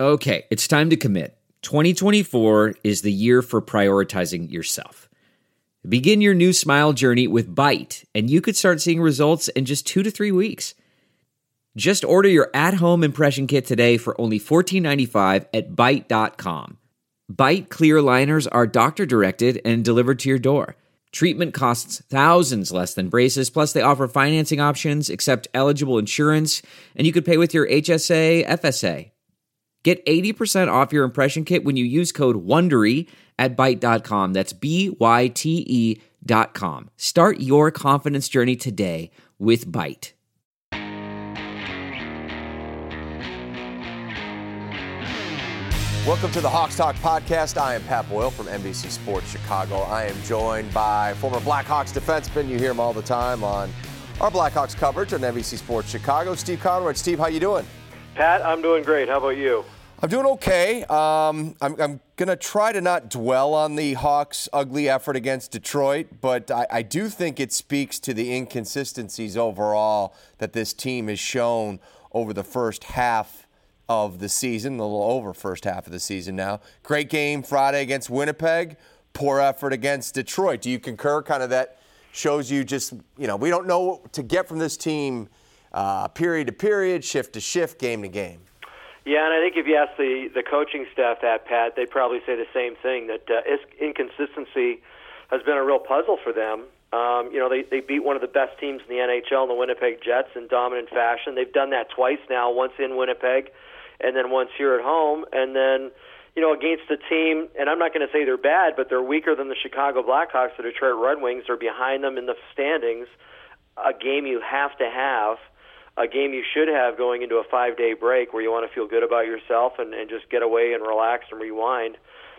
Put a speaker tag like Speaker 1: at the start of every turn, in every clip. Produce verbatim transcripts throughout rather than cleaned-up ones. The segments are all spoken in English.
Speaker 1: Okay, it's time to commit. twenty twenty-four is the year for prioritizing yourself. Begin your new smile journey with Byte, and you could start seeing results in just two to three weeks. Just order your at-home impression kit today for only fourteen ninety-five at byte dot com. Byte clear aligners are doctor-directed and delivered to your door. Treatment costs thousands less than braces, plus they offer financing options, accept eligible insurance, and you could pay with your H S A, F S A. Get eighty percent off your impression kit when you use code WONDERY at byte dot com. That's B Y T E dot com. Start your confidence journey today with Byte.
Speaker 2: Welcome to the Hawks Talk podcast. I am Pat Boyle from N B C Sports Chicago. I am joined by former Blackhawks defenseman. You hear him all the time on our Blackhawks coverage on N B C Sports Chicago. Steve Conrad. Steve, how you doing?
Speaker 3: Pat, I'm doing great. How about you?
Speaker 2: I'm doing okay. Um, I'm, I'm going to try to not dwell on the Hawks' ugly effort against Detroit, but I, I do think it speaks to the inconsistencies overall that this team has shown over the first half of the season, a little over first half of the season now. Great game Friday against Winnipeg, poor effort against Detroit. Do you concur? Kind of that shows you just, you know, we don't know what to get from this team uh, period to period, shift to shift, game to game.
Speaker 3: Yeah, and I think if you ask the, the coaching staff that, Pat, they'd probably say the same thing, that uh, inconsistency has been a real puzzle for them. Um, you know, they, they beat one of the best teams in the N H L, the Winnipeg Jets, in dominant fashion. They've done that twice now, once in Winnipeg and then once here at home. And then, you know, against a team, and I'm not going to say they're bad, but they're weaker than the Chicago Blackhawks, the Detroit Red Wings. They're behind them in the standings, a game you have to have. A game you should have going into a five-day break where you want to feel good about yourself and, and just get away and relax and rewind.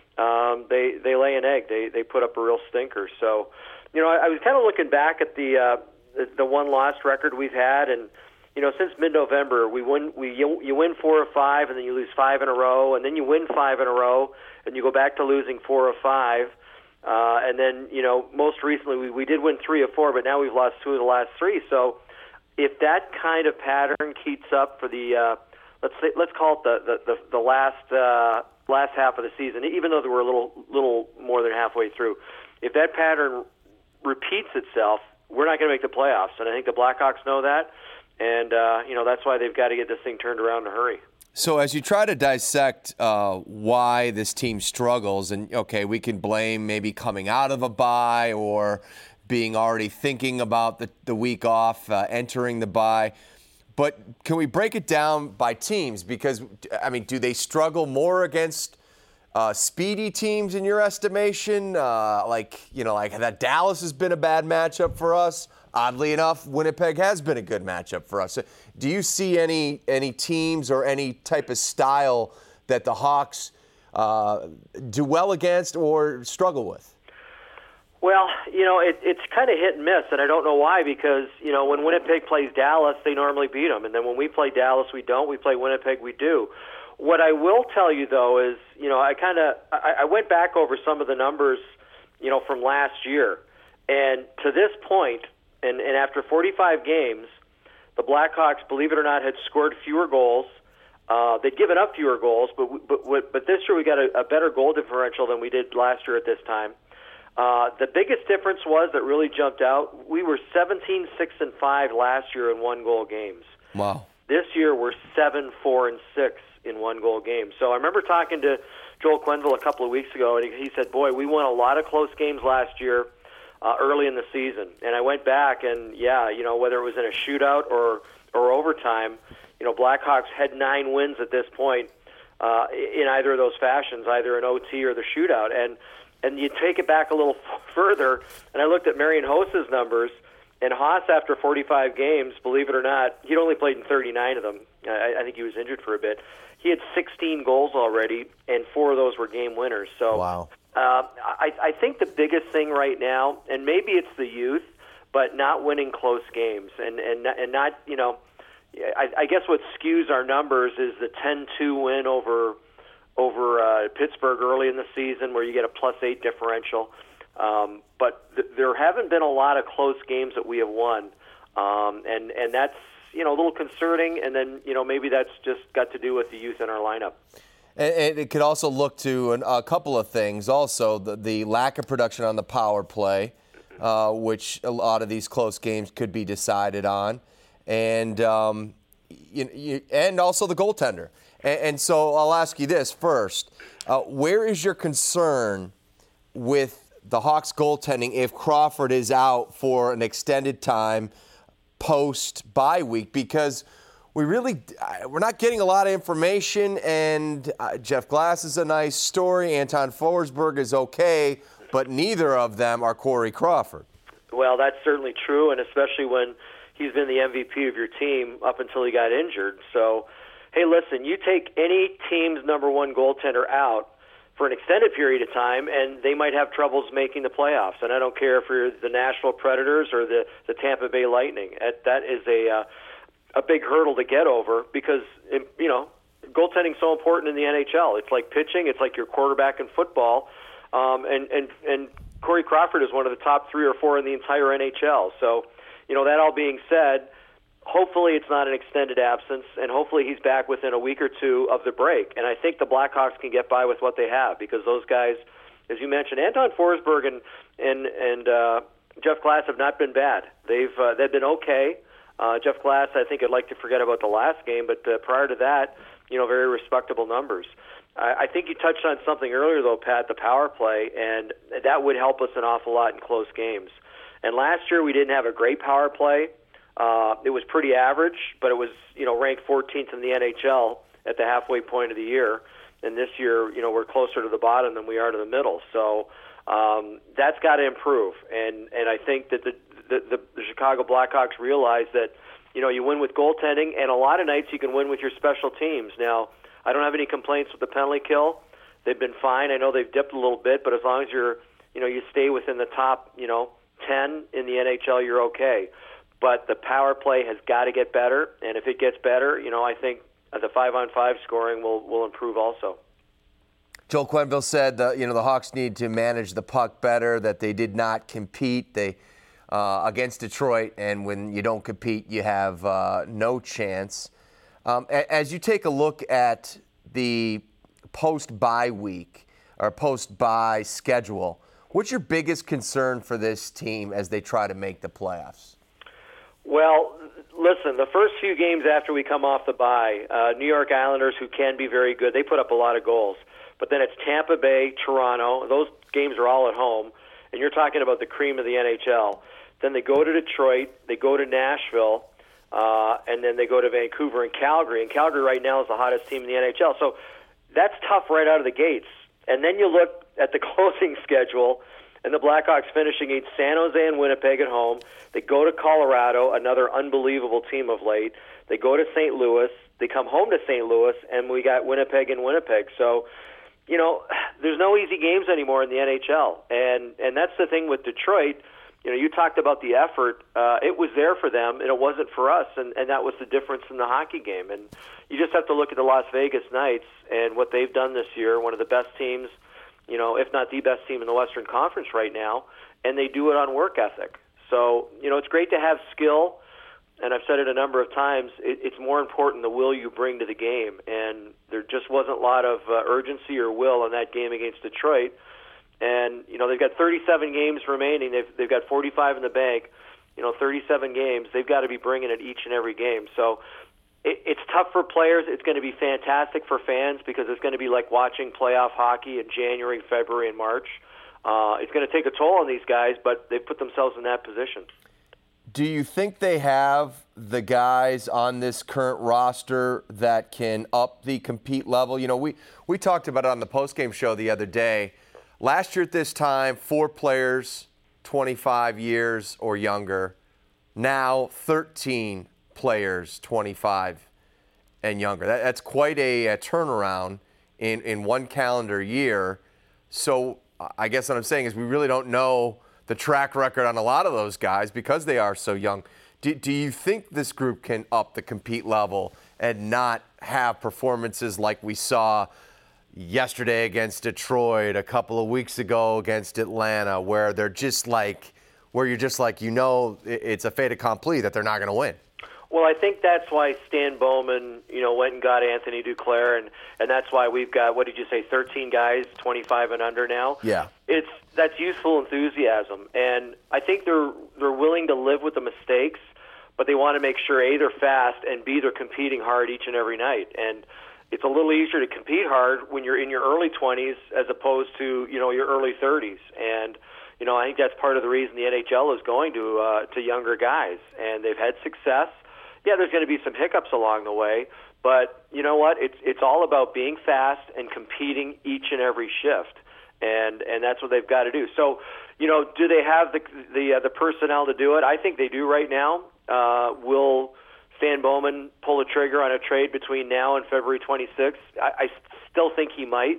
Speaker 3: Um, they they lay an egg. They they put up a real stinker. So, you know, I, I was kind of looking back at the, uh, the the one lost record we've had, and you know, since mid-November, we win we you, you win four or five, and then you lose five in a row, and then you win five in a row, and you go back to losing four or five. Uh, and then, you know, most recently we, we did win three or four, but now we've lost two of the last three. So if that kind of pattern keeps up for the uh, let's say, let's call it the the, the, the last uh, last half of the season, even though we're a little little more than halfway through, if that pattern repeats itself, we're not going to make the playoffs, and I think the Blackhawks know that, and uh, you know that's why they've got to get this thing turned around in a hurry.
Speaker 2: So as you try to dissect uh, why this team struggles, and okay, we can blame maybe coming out of a bye or being already thinking about the, the week off, uh, entering the bye. But can we break it down by teams? Because, I mean, do they struggle more against uh, speedy teams in your estimation? Uh, like, you know, like that Dallas has been a bad matchup for us. Oddly enough, Winnipeg has been a good matchup for us. Do you see any any teams or any type of style that the Hawks uh, do well against or struggle with?
Speaker 3: Well, you know, it, it's kind of hit and miss, and I don't know why, because, you know, when Winnipeg plays Dallas, they normally beat them, and then when we play Dallas, we don't. We play Winnipeg, we do. What I will tell you, though, is, you know, I kind of I, I went back over some of the numbers, you know, from last year, and to this point, and, and after forty-five games, the Blackhawks, believe it or not, had scored fewer goals. Uh, they'd given up fewer goals, but but but this year we got a, a better goal differential than we did last year at this time. Uh, the biggest difference was that really jumped out. We were seventeen six and five last year in one-goal games.
Speaker 2: Wow.
Speaker 3: This year we're seven four and six in one-goal games. So I remember talking to Joel Quenneville a couple of weeks ago, and he, he said, boy, we won a lot of close games last year uh, early in the season. And I went back, and, yeah, you know, whether it was in a shootout or, or overtime, you know, Blackhawks had nine wins at this point uh, in either of those fashions, either in O T or the shootout. And And you take it back a little further, and I looked at Marian Hoss's numbers, and Hoss, after forty-five games, believe it or not, he'd only played in thirty-nine of them. I, I think he was injured for a bit. He had sixteen goals already, and four of those were game winners. So
Speaker 2: wow.
Speaker 3: uh, I, I think the biggest thing right now, and maybe it's the youth, but not winning close games, and and and not, you know, I, I guess what skews our numbers is the ten two win over. over uh, Pittsburgh early in the season where you get a plus eight differential. Um, but th- there haven't been a lot of close games that we have won. Um, and, and that's, you know, a little concerning. And then, you know, maybe that's just got to do with the youth in our lineup.
Speaker 2: And, and it could also look to an, a couple of things. Also, the, the lack of production on the power play, uh, which a lot of these close games could be decided on, and um, you, you, and also the goaltender. And, and so I'll ask you this first: uh, where is your concern with the Hawks goaltending if Crawford is out for an extended time post bye week? Because we really, we're not getting a lot of information, and uh, Jeff Glass is a nice story. Anton Forsberg is okay, but neither of them are Corey Crawford.
Speaker 3: Well, that's certainly true, and especially when he's been the M V P of your team up until he got injured. So, hey, listen, you take any team's number one goaltender out for an extended period of time, and they might have troubles making the playoffs. And I don't care if you're the Nashville Predators or the, the Tampa Bay Lightning. That is a uh, a big hurdle to get over because, you know, goaltending's so important in the N H L. It's like pitching. It's like your quarterback in football. Um, and, and, and Corey Crawford is one of the top three or four in the entire N H L. So, you know, that all being said, hopefully it's not an extended absence, and hopefully he's back within a week or two of the break. And I think the Blackhawks can get by with what they have because those guys, as you mentioned, Anton Forsberg and, and, and uh, Jeff Glass have not been bad. They've, uh, they've been okay. Uh, Jeff Glass, I think I'd like to forget about the last game, but uh, prior to that, you know, very respectable numbers. I, I think you touched on something earlier, though, Pat, the power play, and that would help us an awful lot in close games. And last year we didn't have a great power play. Uh, it was pretty average, but it was, you know, ranked fourteenth in the N H L at the halfway point of the year. And this year, you know, we're closer to the bottom than we are to the middle. So um, that's got to improve. And and I think that the The, the, the Chicago Blackhawks realize that, you know, you win with goaltending, and a lot of nights you can win with your special teams. Now, I don't have any complaints with the penalty kill. They've been fine. I know they've dipped a little bit, but as long as you're, you know, you stay within the top, you know, ten in the N H L, you're okay. But the power play has got to get better, and if it gets better, you know, I think the five-on-five scoring will, will improve also.
Speaker 2: Joel Quenneville said, the, you know, the Hawks need to manage the puck better, that they did not compete. They Uh, against Detroit, and when you don't compete, you have uh, no chance. Um, a- as you take a look at the post-bye week or post-bye schedule, what's your biggest concern for this team as they try to make the playoffs?
Speaker 3: Well, listen, the first few games after we come off the bye, uh, New York Islanders, who can be very good, they put up a lot of goals. But then it's Tampa Bay, Toronto. Those games are all at home, and you're talking about the cream of the N H L. Then they go to Detroit, they go to Nashville, uh, and then they go to Vancouver and Calgary. And Calgary right now is the hottest team in the N H L. So that's tough right out of the gates. And then you look at the closing schedule, and the Blackhawks finishing each San Jose and Winnipeg at home. They go to Colorado, another unbelievable team of late. They go to Saint Louis. They come home to Saint Louis, and we got Winnipeg and Winnipeg. So, you know, there's no easy games anymore in the N H L. And, and that's the thing with Detroit. You know, you talked about the effort. Uh, it was there for them, and it wasn't for us, and, and that was the difference in the hockey game. And you just have to look at the Las Vegas Knights and what they've done this year, one of the best teams, you know, if not the best team in the Western Conference right now, and they do it on work ethic. So, you know, it's great to have skill, and I've said it a number of times, it, it's more important the will you bring to the game, and there just wasn't a lot of uh, urgency or will in that game against Detroit. And, you know, they've got thirty-seven games remaining. They've, they've got forty-five in the bank, you know, thirty-seven games. They've got to be bringing it each and every game. So it, it's tough for players. It's going to be fantastic for fans because it's going to be like watching playoff hockey in January, February, and March. Uh, it's going to take a toll on these guys, but they've put themselves in that position.
Speaker 2: Do you think they have the guys on this current roster that can up the compete level? You know, we, we talked about it on the postgame show the other day. Last year at this time, four players, twenty-five years or younger. Now, thirteen players, twenty-five and younger. That, that's quite a, a turnaround in, in one calendar year. So I guess what I'm saying is we really don't know the track record on a lot of those guys because they are so young. Do, do you think this group can up the compete level and not have performances like we saw yesterday against Detroit, a couple of weeks ago against Atlanta, where they're just like, where you're just like, you know, it's a fait accompli that they're not going to win?
Speaker 3: Well, I think that's why Stan Bowman, you know, went and got Anthony Duclair, and, and that's why we've got, what did you say, thirteen guys, twenty-five and under now?
Speaker 2: Yeah.
Speaker 3: It's that's youthful enthusiasm, and I think they're they're willing to live with the mistakes, but they want to make sure, A, they're fast, and B, they're competing hard each and every night. And it's a little easier to compete hard when you're in your early twenties as opposed to, you know, your early thirties. And, you know, I think that's part of the reason the N H L is going to uh, to younger guys, and they've had success. Yeah, there's going to be some hiccups along the way, but you know what? It's it's all about being fast and competing each and every shift, and and that's what they've got to do. So, you know, do they have the the uh, the personnel to do it? I think they do right now. Uh, will Stan Bowman pull the trigger on a trade between now and February twenty-sixth? I, I still think he might,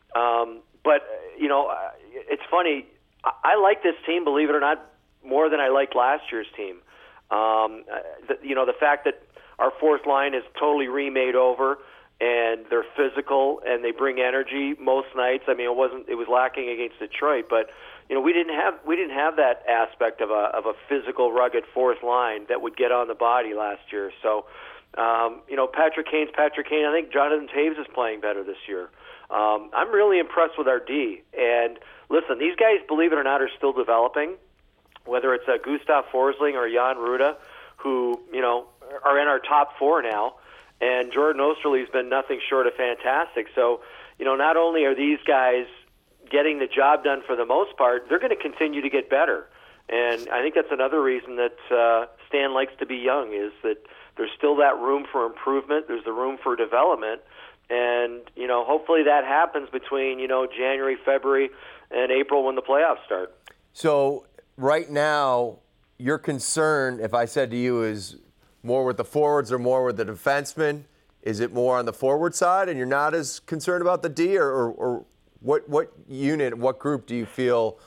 Speaker 3: um, but you know, it's funny. I, I like this team, believe it or not, more than I liked last year's team. Um, the, you know, the fact that our fourth line is totally remade over, and they're physical and they bring energy most nights. I mean, it wasn't it was lacking against Detroit, but you know, we didn't have we didn't have that aspect of a of a physical, rugged fourth line that would get on the body last year. So, um, you know, Patrick Kane's Patrick Kane. I think Jonathan Taves is playing better this year. Um, I'm really impressed with our D. And listen, these guys, believe it or not, are still developing. Whether it's uh, Gustav Forsling or Jan Ruda, who, you know, are in our top four now, and Jordan Osterley's been nothing short of fantastic. So, you know, not only are these guys getting the job done for the most part, they're going to continue to get better. And I think that's another reason that uh, Stan likes to be young, is that there's still that room for improvement, there's the room for development, and, you know, hopefully that happens between, you know, January, February, and April when the playoffs start.
Speaker 2: So right now, your concern, if I said to you, is more with the forwards or more with the defensemen? Is it more on the forward side, and you're not as concerned about the D, or, or, or what what unit, what group do you feel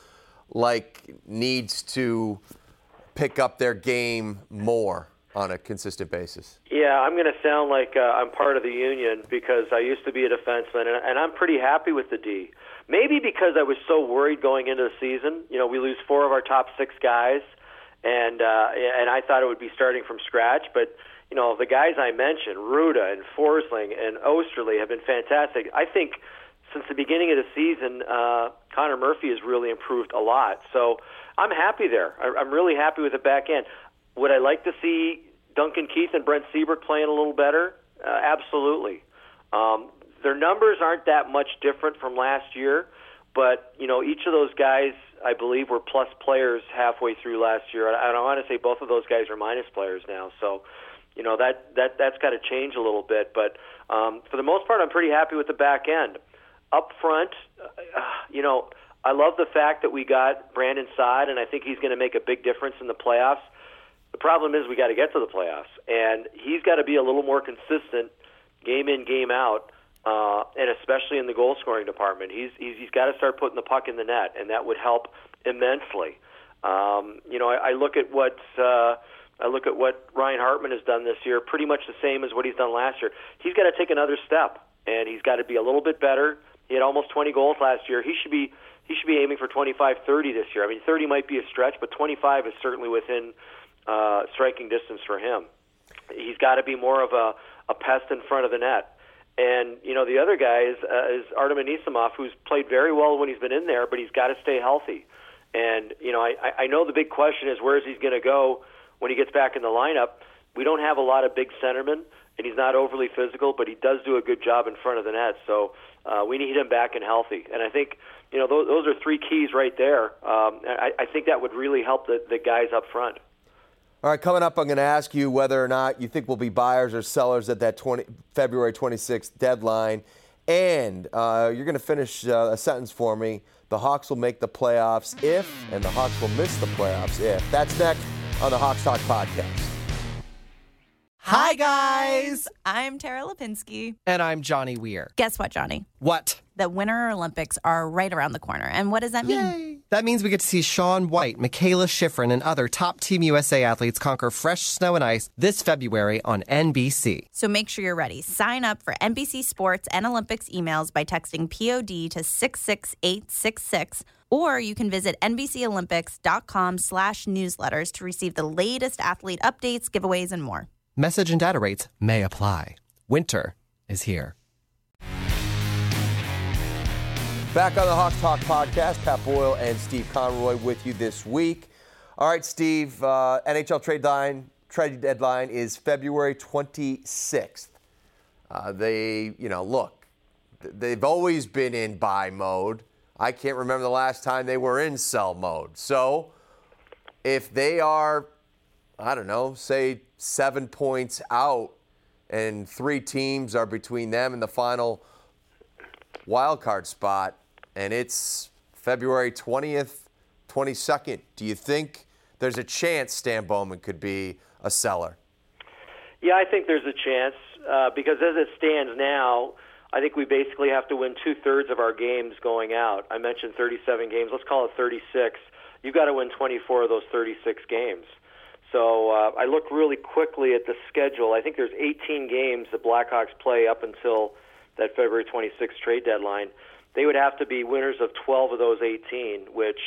Speaker 2: like needs to pick up their game more on a consistent basis?
Speaker 3: Yeah, I'm going to sound like uh, I'm part of the union because I used to be a defenseman, and, and I'm pretty happy with the D. Maybe because I was so worried going into the season. You know, we lose four of our top six guys, and uh, and I thought it would be starting from scratch. But, you know, the guys I mentioned, Ruda and Forsling and Osterley, have been fantastic. I think since the beginning of the season, uh, Connor Murphy has really improved a lot. So I'm happy there. I, I'm really happy with the back end. Would I like to see Duncan Keith and Brent Seabrook playing a little better? Uh, absolutely. Um, Their numbers aren't that much different from last year, but, you know, each of those guys, I believe, were plus players halfway through last year. I don't want to say both of those guys are minus players now. So, you know, that, that, that's got to change a little bit. But um, for the most part, I'm pretty happy with the back end. Up front, uh, you know, I love the fact that we got Brandon Saad, and I think he's going to make a big difference in the playoffs. The problem is we got to get to the playoffs, and he's got to be a little more consistent game in, game out. Uh, and especially in the goal-scoring department, he's he's, he's got to start putting the puck in the net, and that would help immensely. Um, you know, I, I look at what uh, I look at what Ryan Hartman has done this year, pretty much the same as what he's done last year. He's got to take another step, and he's got to be a little bit better. He had almost twenty goals last year. He should be he should be aiming for twenty-five, thirty this year. I mean, thirty might be a stretch, but twenty-five is certainly within uh, striking distance for him. He's got to be more of a, a pest in front of the net. And, you know, the other guy is, uh, is Artem Anisimov, who's played very well when he's been in there, but he's got to stay healthy. And, you know, I, I know the big question is where is he going to go when he gets back in the lineup. We don't have a lot of big centermen, and he's not overly physical, but he does do a good job in front of the net. So uh, we need him back and healthy. And I think, you know, those, those are three keys right there. Um, I, I think that would really help the, the guys up front.
Speaker 2: All right, coming up, I'm going to ask you whether or not you think we'll be buyers or sellers at that twenty, February twenty-sixth deadline. And uh, you're going to finish uh, a sentence for me. The Hawks will make the playoffs if, and the Hawks will miss the playoffs if. That's next on the Hawks Talk Podcast.
Speaker 4: Hi, guys.
Speaker 5: I'm Tara Lipinski.
Speaker 4: And I'm Johnny Weir.
Speaker 5: Guess what, Johnny?
Speaker 4: What?
Speaker 5: The Winter Olympics are right around the corner. And what does that mean?
Speaker 4: Yay. That means we get to see Shaun White, Michaela Schifrin, and other top Team U S A athletes conquer fresh snow and ice this February on N B C.
Speaker 5: So make sure you're ready. Sign up for N B C Sports and Olympics emails by texting P O D to six six eight six six, or you can visit NBCOlympics.com slash newsletters to receive the latest athlete updates, giveaways, and more.
Speaker 4: Message and data rates may apply. Winter is here.
Speaker 2: Back on the Hawks Talk podcast, Pat Boyle and Steve Conroy with you this week. All right, Steve, uh, N H L trade line, trade deadline is February twenty-sixth. Uh, they, you know, look, they've always been in buy mode. I can't remember the last time they were in sell mode. So if they are, I don't know, say seven points out and three teams are between them and the final wild card spot, and it's February twentieth, twenty-second, do you think there's a chance Stan Bowman could be a seller?
Speaker 3: Yeah, I think there's a chance uh, because as it stands now, I think we basically have to win two-thirds of our games going out. I mentioned thirty-seven games. Let's call it thirty-six. You've got to win twenty-four of those thirty-six games. So uh, I look really quickly at the schedule. I think there's eighteen games the Blackhawks play up until that February twenty-sixth trade deadline. They would have to be winners of twelve of those eighteen, which,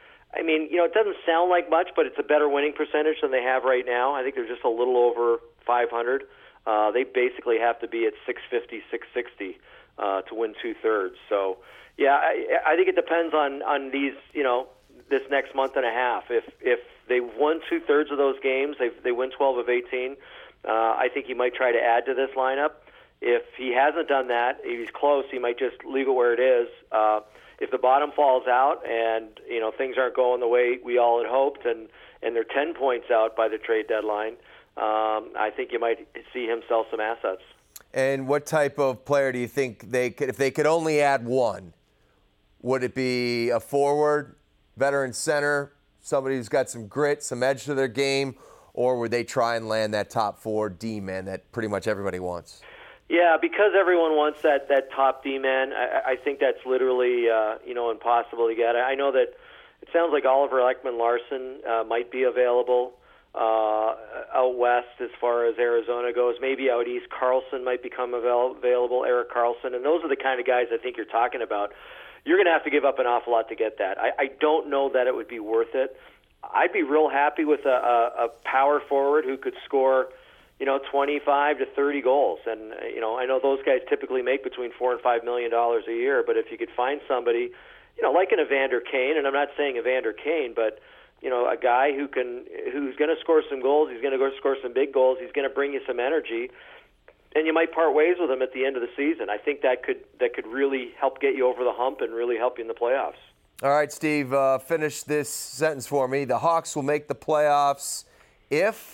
Speaker 3: I mean, you know, it doesn't sound like much, but it's a better winning percentage than they have right now. I think they're just a little over five hundred. Uh, they basically have to be at six fifty, six sixty uh, to win two-thirds. So, yeah, I, I think it depends on, on these, you know, this next month and a half. If if they won two-thirds of those games, they they win twelve of eighteen, uh, I think he might try to add to this lineup. If he hasn't done that, if he's close, he might just leave it where it is. Uh, if the bottom falls out and, you know, things aren't going the way we all had hoped and, and they're ten points out by the trade deadline, um, I think you might see him sell some assets.
Speaker 2: And what type of player do you think they could, if they could only add one, would it be a forward, veteran center, somebody who's got some grit, some edge to their game, or would they try and land that top four D-man that pretty much everybody wants?
Speaker 3: Yeah, because everyone wants that, that top D-man, I, I think that's literally, uh, you know, impossible to get. I know that it sounds like Oliver Ekman-Larsson uh, might be available uh, out west as far as Arizona goes. Maybe out east, Carlson might become avail- available, Erik Karlsson, and those are the kind of guys I think you're talking about. You're going to have to give up an awful lot to get that. I, I don't know that it would be worth it. I'd be real happy with a, a, a power forward who could score, you know, twenty-five to thirty goals. And, you know, I know those guys typically make between four and five million dollars a year, but if you could find somebody, you know, like an Evander Kane, and I'm not saying Evander Kane, but, you know, a guy who can, who's going to score some goals, he's going to go score some big goals, he's going to bring you some energy, and you might part ways with him at the end of the season. I think that could that could really help get you over the hump and really help you in the playoffs.
Speaker 2: All right, Steve, uh, finish this sentence for me. The Hawks will make the playoffs if...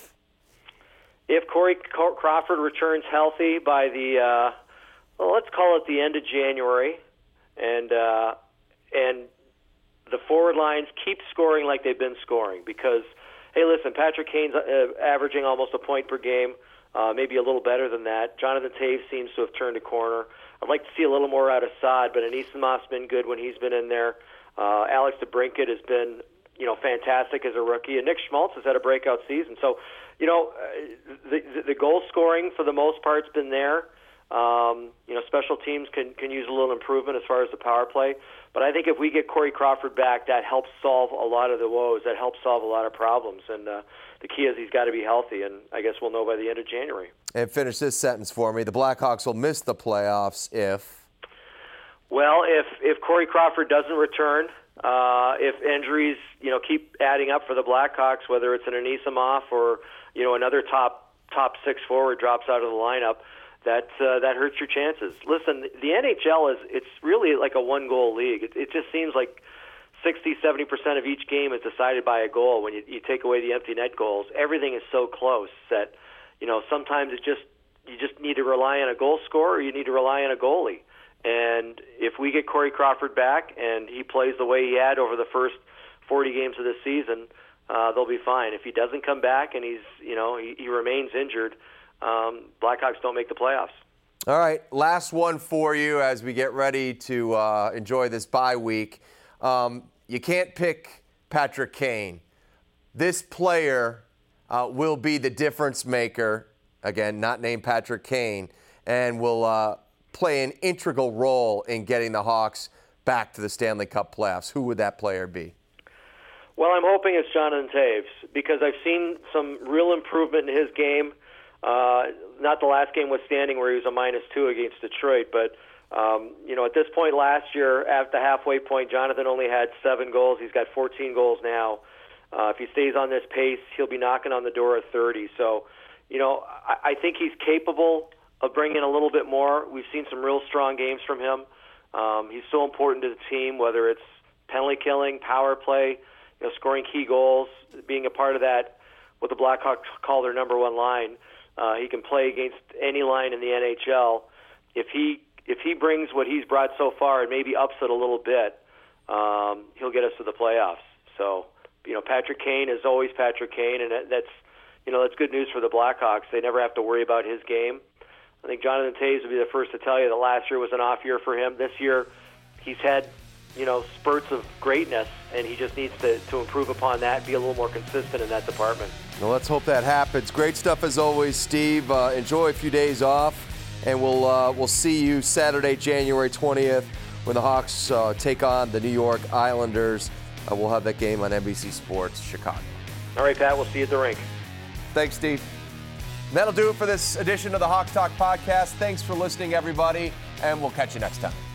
Speaker 3: If Corey Crawford returns healthy by the, uh, well, let's call it the end of January, and uh, and the forward lines keep scoring like they've been scoring, because, hey, listen, Patrick Kane's uh, averaging almost a point per game, uh, maybe a little better than that. Jonathan Toews seems to have turned a corner. I'd like to see a little more out of Saad, but Anisimov's been good when he's been in there. Uh, Alex DeBrincat has been, you know, fantastic as a rookie, and Nick Schmaltz has had a breakout season. So, you know, the, the, the goal scoring for the most part has been there. Um, you know, special teams can, can use a little improvement as far as the power play. But I think if we get Corey Crawford back, that helps solve a lot of the woes. That helps solve a lot of problems. And uh, the key is he's got to be healthy, and I guess we'll know by the end of January.
Speaker 2: And finish this sentence for me. The Blackhawks will miss the playoffs if...
Speaker 3: Well, if, if Corey Crawford doesn't return, uh, if injuries, you know, keep adding up for the Blackhawks, whether it's an Anisimov or, you know, another top top six forward drops out of the lineup, that uh, that hurts your chances. Listen, the N H L is it's really like a one goal league. It, it just seems like sixty, seventy percent of each game is decided by a goal. When you, you take away the empty net goals, everything is so close that, you know, sometimes it just you just need to rely on a goal scorer, or you need to rely on a goalie. And if we get Corey Crawford back and he plays the way he had over the first forty games of this season, uh, they'll be fine. If he doesn't come back and he's, you know, he, he remains injured, um, Blackhawks don't make the playoffs.
Speaker 2: All right, last one for you as we get ready to uh, enjoy this bye week. Um, you can't pick Patrick Kane. This player uh, will be the difference maker, again, not named Patrick Kane, and will uh, play an integral role in getting the Hawks back to the Stanley Cup playoffs. Who would that player be?
Speaker 3: Well, I'm hoping it's Jonathan Toews, because I've seen some real improvement in his game. Uh, not the last game withstanding where he was a minus two against Detroit, but um, you know, at this point last year, at the halfway point, Jonathan only had seven goals. He's got fourteen goals now. Uh, if he stays on this pace, he'll be knocking on the door of thirty. So, you know, I, I think he's capable of bringing a little bit more. We've seen some real strong games from him. Um, he's so important to the team, whether it's penalty killing, power play, you know, scoring key goals, being a part of that, what the Blackhawks call their number one line. Uh, he can play against any line in the N H L. If he if he brings what he's brought so far and maybe ups it a little bit, um, he'll get us to the playoffs. So, you know, Patrick Kane is always Patrick Kane, and that, that's, you know, that's good news for the Blackhawks. They never have to worry about his game. I think Jonathan Toews would be the first to tell you that last year was an off year for him. This year, he's had, you know, spurts of greatness, and he just needs to, to improve upon that, be a little more consistent in that department.
Speaker 2: Well, let's hope that happens. Great stuff as always, Steve. Uh, enjoy a few days off, and we'll uh, we'll see you Saturday, January twentieth, when the Hawks uh, take on the New York Islanders. Uh, we'll have that game on N B C Sports Chicago.
Speaker 3: All right, Pat, we'll see you at the rink.
Speaker 2: Thanks, Steve. That'll do it for this edition of the Hawks Talk podcast. Thanks for listening, everybody, and we'll catch you next time.